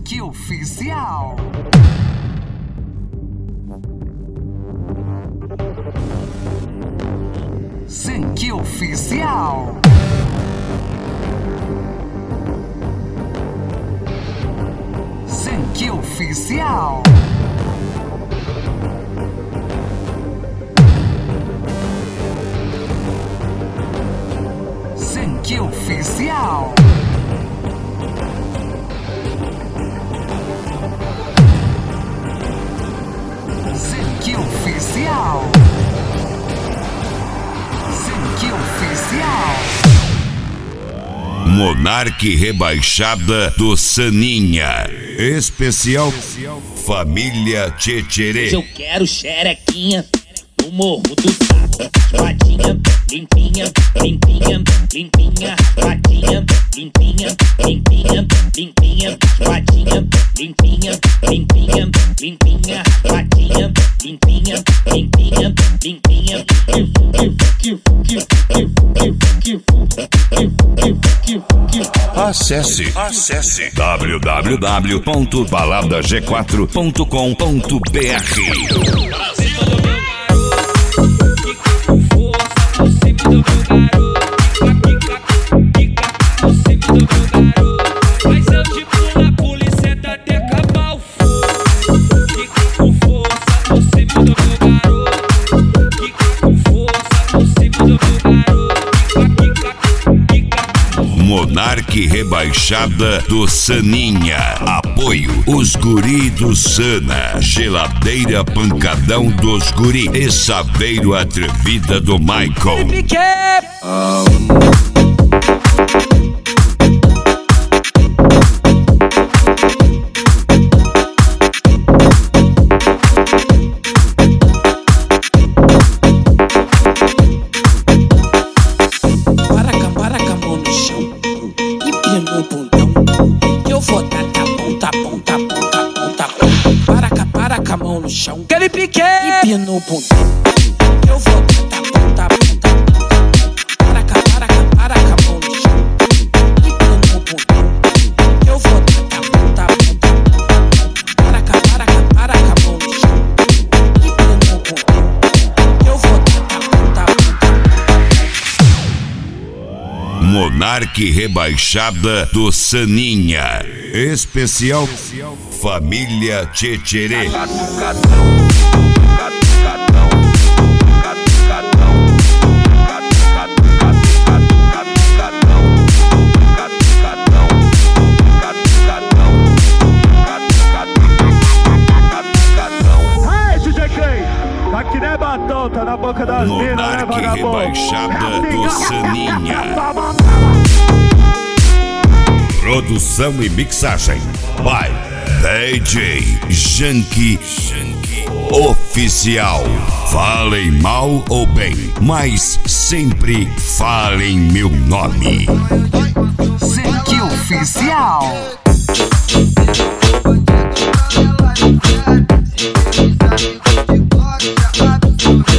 Sangue Oficial. Sangue Oficial. Sangue Oficial. Sangue Oficial. Sangue Oficial. Sangue Oficial. Monarque Rebaixada do Saninha. Especial Família Tchetcherê. Eu quero xerequinha no morro do saco. Patinha, limpinha, limpinha, limpinha. Patinha, limpinha, limpinha, limpinha. Patinha, limpinha, limpinha, limpinha. Patinha, limpinha, limpinha, limpinha. Acesse www.baladag4.com.br. Monarque Rebaixada do Saninha. Apoio os guri do Sana. Geladeira Pancadão dos guri. E Saveiro Atrevida do Michael. Para com a mão no chão. Aquele pique empina o pontão. Eu vou dar ponta, ponta. Para com a mão no chão. Empina o pontão. Eu vou dar ponta, ponta. Para com a mão no chão. Empina o pontão. Eu vou dar ponta, ponta. Monarque Rebaixada do Saninha. Especial Família Tchetcherê. Aí, DJ Clay, aqui não é batom, tá na boca das minas, né, Monarque vagabundo? Rebaixada do Saninha. Produção e mixagem by DJ Janky Oficial. Falem mal ou bem, mas sempre falem meu nome. Sangue Oficial. Ela